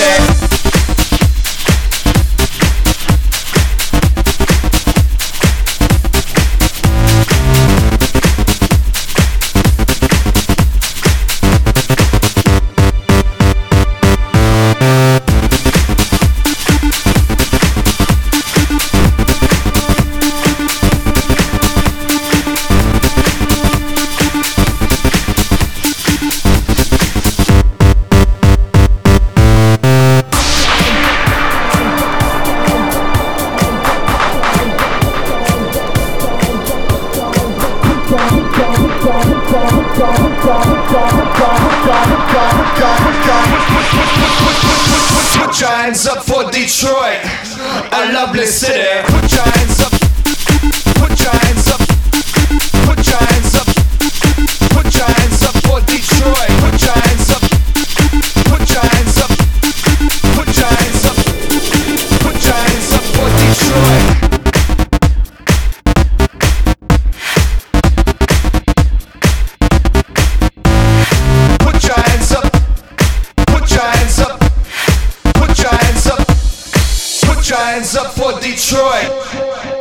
Put your hands up for Detroit, a lovely city. Put your hands up. Put your hands up. Put your hands up. Put your hands up for Detroit. Put your hands up. Put your hands up. Put your hands up. Put your hands up for Detroit. Put your hands up. Put your hands up. Put your hands up. Put your hands up for Detroit.